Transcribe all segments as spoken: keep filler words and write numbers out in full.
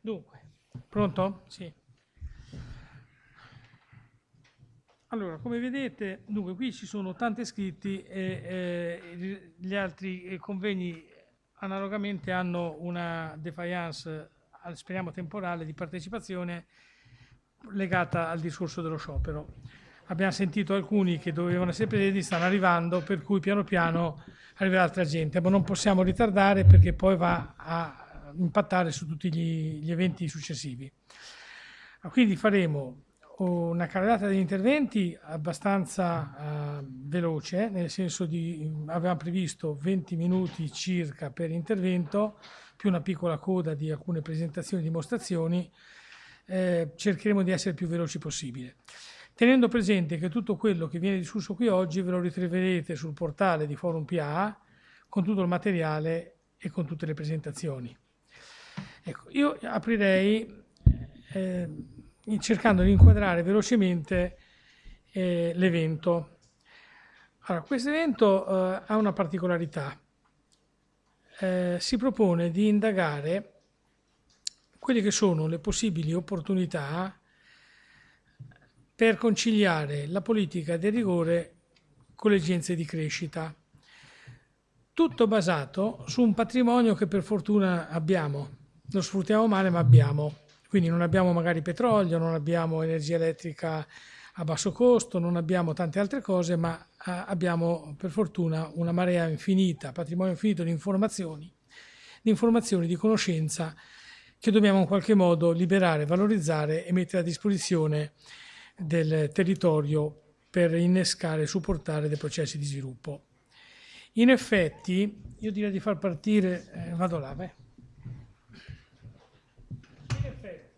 Dunque, pronto? Sì. Allora, come vedete, dunque, qui ci sono tanti iscritti e eh, gli altri eh, convegni analogamente hanno una defiance, eh, speriamo temporale, di partecipazione legata al discorso dello sciopero. Abbiamo sentito alcuni che dovevano essere presenti, stanno arrivando, per cui piano piano arriverà altra gente, ma non possiamo ritardare perché poi va a impattare su tutti gli, gli eventi successivi. Quindi faremo una carrellata degli interventi abbastanza uh, veloce, nel senso di avevamo previsto venti minuti circa per intervento, più una piccola coda di alcune presentazioni e dimostrazioni. Eh, cercheremo di essere il più veloci possibile. Tenendo presente che tutto quello che viene discusso qui oggi ve lo ritroverete sul portale di Forum P A con tutto il materiale e con tutte le presentazioni. Ecco, io aprirei eh, cercando di inquadrare velocemente eh, l'evento. Allora, questo evento eh, ha una particolarità. Eh, si propone di indagare quelle che sono le possibili opportunità per conciliare la politica del rigore con le esigenze di crescita. Tutto basato su un patrimonio che per fortuna abbiamo. Lo sfruttiamo male, ma abbiamo. Quindi non abbiamo magari petrolio, non abbiamo energia elettrica a basso costo, non abbiamo tante altre cose, ma abbiamo per fortuna una marea infinita, patrimonio infinito di informazioni, di informazioni, di conoscenza che dobbiamo in qualche modo liberare, valorizzare e mettere a disposizione del territorio per innescare e supportare dei processi di sviluppo. In effetti, io direi di far partire, eh, vado là, beh. In effetti,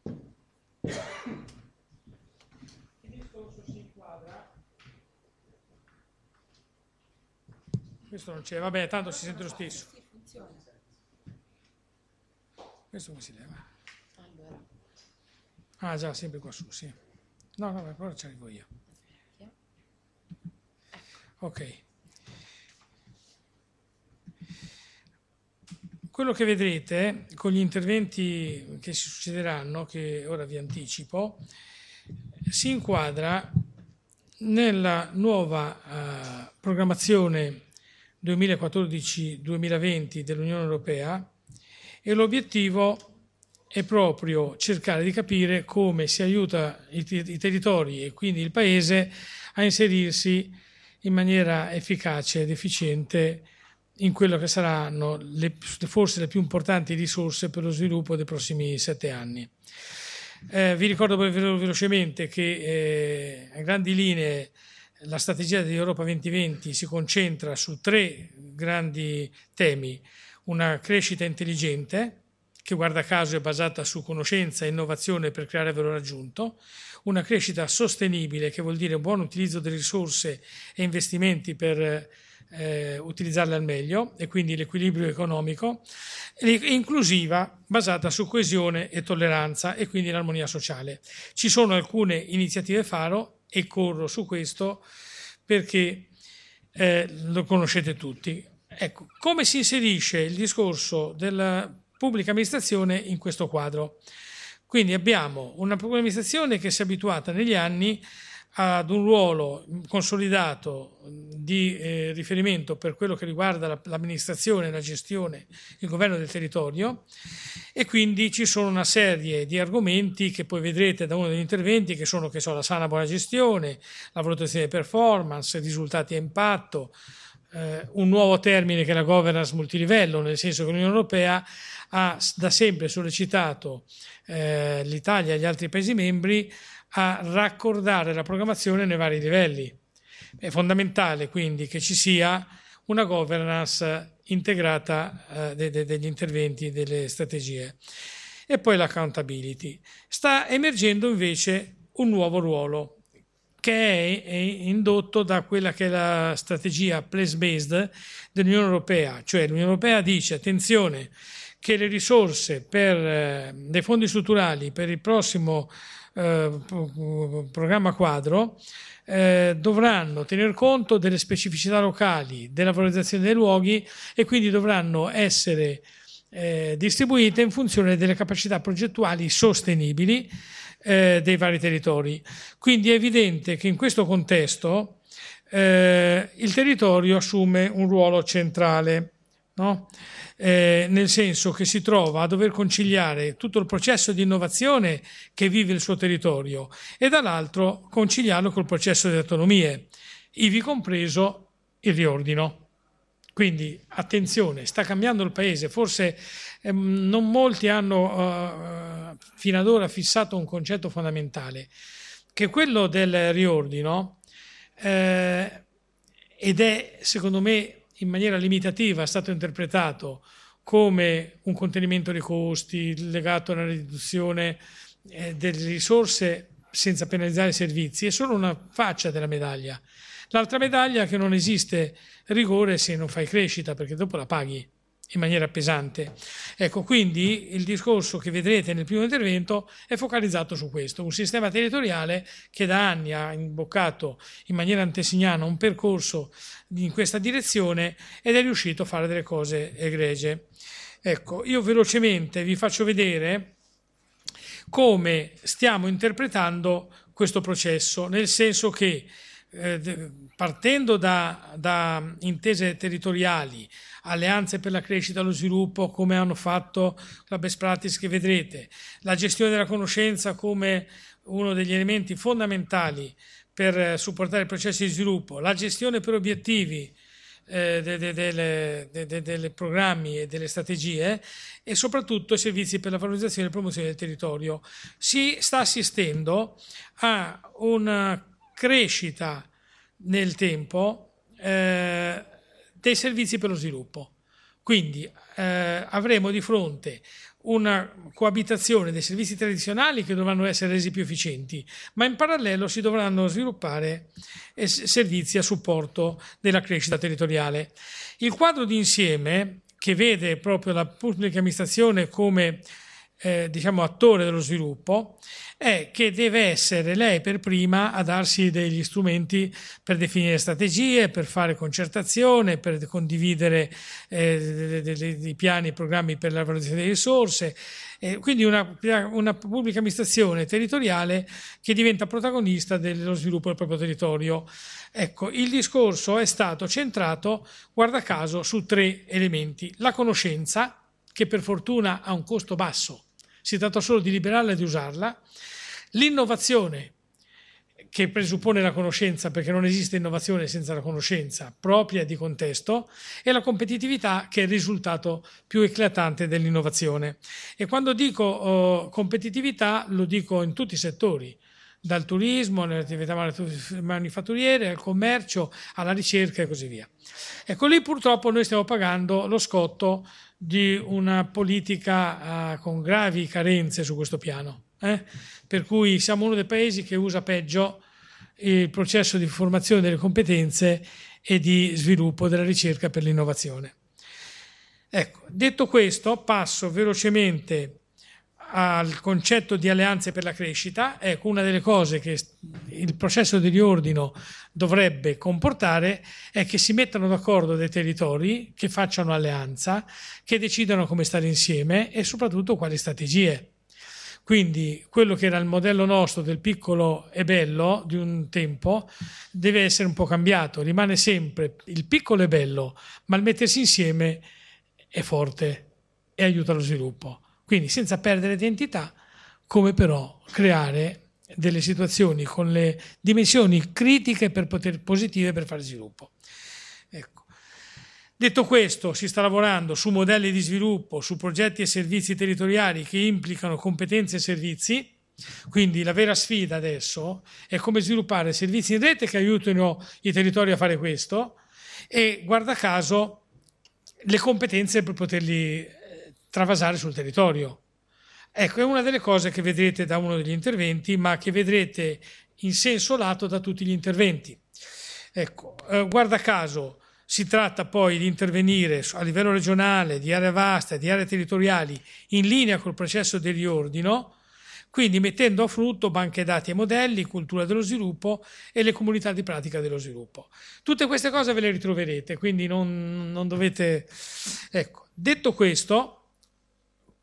il discorso si inquadra. Questo non c'è, vabbè, tanto si sente lo stesso. Questo come si leva? Ah già, sempre qua su, sì. No, no, però ci arrivo io. Ok. Quello che vedrete con gli interventi che si succederanno, che ora vi anticipo, si inquadra nella nuova uh, programmazione duemilaquattordici duemilaventi dell'Unione Europea e l'obiettivo è proprio cercare di capire come si aiuta i, i territori e quindi il Paese a inserirsi in maniera efficace ed efficiente in quello che saranno le, forse le più importanti risorse per lo sviluppo dei prossimi sette anni. Eh, vi ricordo velocemente che eh, a grandi linee la strategia di Europa duemilaventi si concentra su tre grandi temi: una crescita intelligente, che guarda caso è basata su conoscenza e innovazione per creare valore aggiunto, una crescita sostenibile, che vuol dire un buon utilizzo delle risorse e investimenti per eh, utilizzarle al meglio, e quindi l'equilibrio economico, e inclusiva, basata su coesione e tolleranza, e quindi l'armonia sociale. Ci sono alcune iniziative faro e corro su questo perché eh, lo conoscete tutti. Ecco, come si inserisce il discorso della pubblica amministrazione in questo quadro? Quindi abbiamo una pubblica amministrazione che si è abituata negli anni ad un ruolo consolidato di eh, riferimento per quello che riguarda l'amministrazione, la gestione, il governo del territorio, e quindi ci sono una serie di argomenti che poi vedrete da uno degli interventi, che sono che so, la sana buona gestione, la valutazione di performance, risultati e impatto, eh, un nuovo termine che è la governance multilivello, nel senso che l'Unione Europea ha da sempre sollecitato eh, l'Italia e gli altri Paesi membri a raccordare la programmazione nei vari livelli. È fondamentale quindi che ci sia una governance integrata eh, de- de- degli interventi, delle strategie. E poi l'accountability. Sta emergendo invece un nuovo ruolo che è, è indotto da quella che è la strategia place-based dell'Unione Europea, cioè l'Unione Europea dice attenzione che le risorse per eh, dei fondi strutturali per il prossimo eh, programma quadro eh, dovranno tener conto delle specificità locali, della valorizzazione dei luoghi, e quindi dovranno essere eh, distribuite in funzione delle capacità progettuali sostenibili eh, dei vari territori. Quindi è evidente che in questo contesto eh, il territorio assume un ruolo centrale, no? Eh, nel senso che si trova a dover conciliare tutto il processo di innovazione che vive il suo territorio e dall'altro conciliarlo col processo di autonomie, ivi compreso il riordino. Quindi attenzione, sta cambiando il paese, forse ehm, non molti hanno uh, fino ad ora fissato un concetto fondamentale, che è quello del riordino, eh, ed è secondo me in maniera limitativa è stato interpretato come un contenimento dei costi legato alla riduzione eh, delle risorse senza penalizzare i servizi, è solo una faccia della medaglia. L'altra medaglia è che non esiste rigore se non fai crescita, perché dopo la paghi in maniera pesante. Ecco, quindi il discorso che vedrete nel primo intervento è focalizzato su questo, un sistema territoriale che da anni ha imboccato in maniera antesignana un percorso in questa direzione ed è riuscito a fare delle cose egregie. Ecco, io velocemente vi faccio vedere come stiamo interpretando questo processo, nel senso che eh, partendo da, da intese territoriali, alleanze per la crescita e lo sviluppo, come hanno fatto la best practice che vedrete, la gestione della conoscenza come uno degli elementi fondamentali per supportare i processi di sviluppo, la gestione per obiettivi eh, dei de, de, de, de, programmi e delle strategie e soprattutto i servizi per la valorizzazione e la promozione del territorio. Si sta assistendo a una crescita nel tempo eh, dei servizi per lo sviluppo. Quindi eh, avremo di fronte una coabitazione dei servizi tradizionali che dovranno essere resi più efficienti, ma in parallelo si dovranno sviluppare eh, servizi a supporto della crescita territoriale. Il quadro di insieme che vede proprio la pubblica amministrazione come eh, diciamo attore dello sviluppo è che deve essere lei per prima a darsi degli strumenti per definire strategie, per fare concertazione, per condividere eh, dei piani e programmi per la valorizzazione delle risorse, eh, quindi una, una pubblica amministrazione territoriale che diventa protagonista dello sviluppo del proprio territorio. Ecco, il discorso è stato centrato, guarda caso, su tre elementi: la conoscenza, che per fortuna ha un costo basso, si tratta solo di liberarla e di usarla; l'innovazione, che presuppone la conoscenza, perché non esiste innovazione senza la conoscenza propria di contesto; e la competitività, che è il risultato più eclatante dell'innovazione. E quando dico oh, competitività lo dico in tutti i settori, dal turismo alle attività manifatturiere, al commercio, alla ricerca e così via. Ecco, lì purtroppo noi stiamo pagando lo scotto di una politica uh, con gravi carenze su questo piano, eh? Per cui siamo uno dei paesi che usa peggio il processo di formazione delle competenze e di sviluppo della ricerca per l'innovazione. Ecco, detto questo, passo velocemente al concetto di alleanze per la crescita. Ecco, una delle cose che il processo di riordino dovrebbe comportare è che si mettano d'accordo dei territori, che facciano alleanza, che decidano come stare insieme e soprattutto quali strategie. Quindi quello che era il modello nostro del piccolo e bello di un tempo deve essere un po' cambiato, rimane sempre il piccolo e bello, ma il mettersi insieme è forte e aiuta lo sviluppo. Quindi senza perdere identità, come però creare delle situazioni con le dimensioni critiche per poter, positive per fare sviluppo. Ecco. Detto questo, si sta lavorando su modelli di sviluppo, su progetti e servizi territoriali che implicano competenze e servizi. Quindi la vera sfida adesso è come sviluppare servizi in rete che aiutino i territori a fare questo e, guarda caso, le competenze per poterli travasare sul territorio. Ecco, è una delle cose che vedrete da uno degli interventi, ma che vedrete in senso lato da tutti gli interventi. Ecco, eh, guarda caso, si tratta poi di intervenire a livello regionale, di aree vaste, di aree territoriali, in linea col processo di riordino, quindi mettendo a frutto banche dati e modelli, cultura dello sviluppo e le comunità di pratica dello sviluppo. Tutte queste cose ve le ritroverete, quindi non, non dovete... Ecco, detto questo,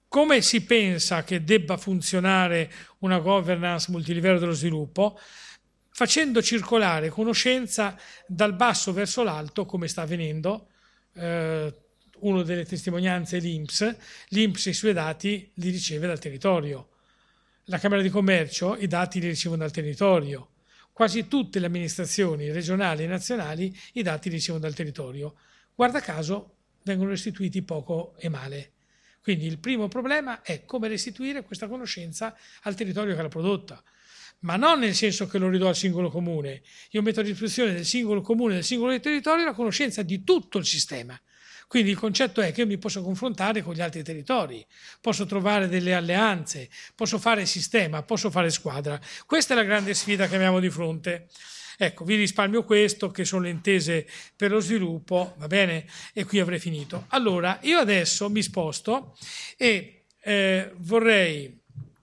come si pensa che debba funzionare una governance multilivello dello sviluppo? Facendo circolare conoscenza dal basso verso l'alto, come sta avvenendo. Eh, una delle testimonianze è l'I N P S, l'I N P S i suoi dati li riceve dal territorio, la Camera di Commercio i dati li ricevono dal territorio, quasi tutte le amministrazioni regionali e nazionali i dati li ricevono dal territorio. Guarda caso vengono restituiti poco e male. Quindi il primo problema è come restituire questa conoscenza al territorio che l'ha prodotta, ma non nel senso che lo ridò al singolo comune. Io metto a disposizione del singolo comune, del singolo territorio, la conoscenza di tutto il sistema. Quindi il concetto è che io mi posso confrontare con gli altri territori, posso trovare delle alleanze, posso fare sistema, posso fare squadra. Questa è la grande sfida che abbiamo di fronte. Ecco, vi risparmio questo, che sono le intese per lo sviluppo, va bene? E qui avrei finito. Allora, io adesso mi sposto e eh, vorrei,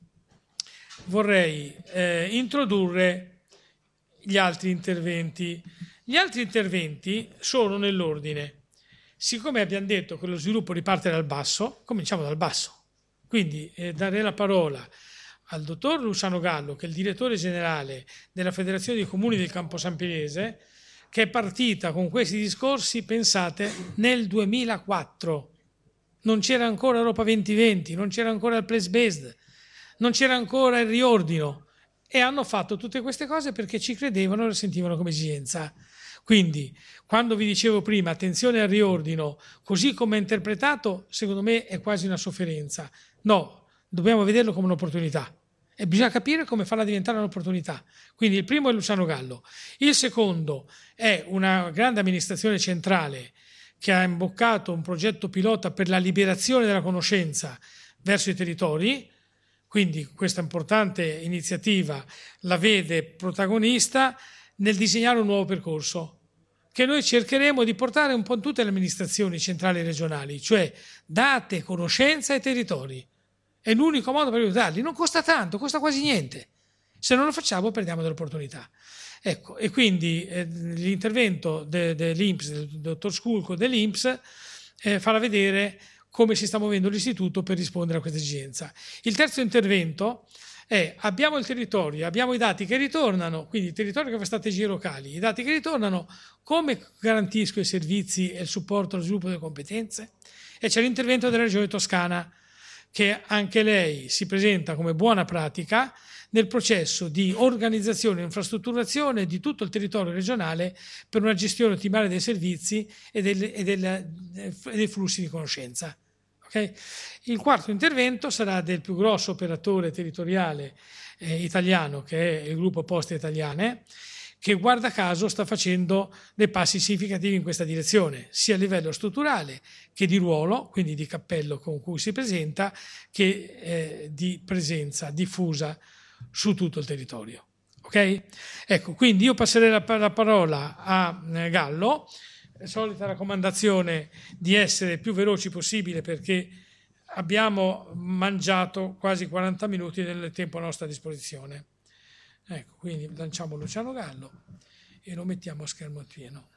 vorrei eh, introdurre gli altri interventi. Gli altri interventi sono nell'ordine. Siccome abbiamo detto che lo sviluppo riparte dal basso, cominciamo dal basso. Quindi eh, darei la parola al dottor Luciano Gallo, che è il direttore generale della Federazione dei Comuni del Campo Sampiese, che è partita con questi discorsi, pensate, nel duemilaquattro. Non c'era ancora Europa duemilaventi, non c'era ancora il place-based, non c'era ancora il riordino, e hanno fatto tutte queste cose perché ci credevano e lo sentivano come esigenza. Quindi, quando vi dicevo prima, attenzione al riordino, così come è interpretato, secondo me è quasi una sofferenza. No, dobbiamo vederlo come un'opportunità e bisogna capire come farla diventare un'opportunità. Quindi il primo è Luciano Gallo. Il secondo è una grande amministrazione centrale che ha imboccato un progetto pilota per la liberazione della conoscenza verso i territori. Quindi questa importante iniziativa la vede protagonista nel disegnare un nuovo percorso che noi cercheremo di portare un po' in tutte le amministrazioni centrali e regionali, cioè date conoscenza ai territori. È l'unico modo per aiutarli, non costa tanto, costa quasi niente. Se non lo facciamo perdiamo delle opportunità. Ecco, e quindi eh, l'intervento de, dell'I N P S, del dottor Sculco dell'I N P S, eh, farà vedere come si sta muovendo l'istituto per rispondere a questa esigenza. Il terzo intervento è: abbiamo il territorio, abbiamo i dati che ritornano, quindi il territorio che fa strategie locali, i dati che ritornano, come garantisco i servizi e il supporto allo sviluppo delle competenze? E c'è l'intervento della Regione Toscana, che anche lei si presenta come buona pratica nel processo di organizzazione e infrastrutturazione di tutto il territorio regionale per una gestione ottimale dei servizi e, del, e, del, e dei flussi di conoscenza. Okay? Il quarto intervento sarà del più grosso operatore territoriale eh, italiano, che è il gruppo Poste Italiane, che guarda caso sta facendo dei passi significativi in questa direzione, sia a livello strutturale che di ruolo, quindi di cappello con cui si presenta, che eh, di presenza diffusa su tutto il territorio. Ok? Ecco, quindi io passerei la, la parola a eh, Gallo. Solita raccomandazione di essere più veloci possibile perché abbiamo mangiato quasi quaranta minuti del tempo a nostra disposizione. Ecco, quindi lanciamo Luciano Gallo e lo mettiamo a schermo pieno.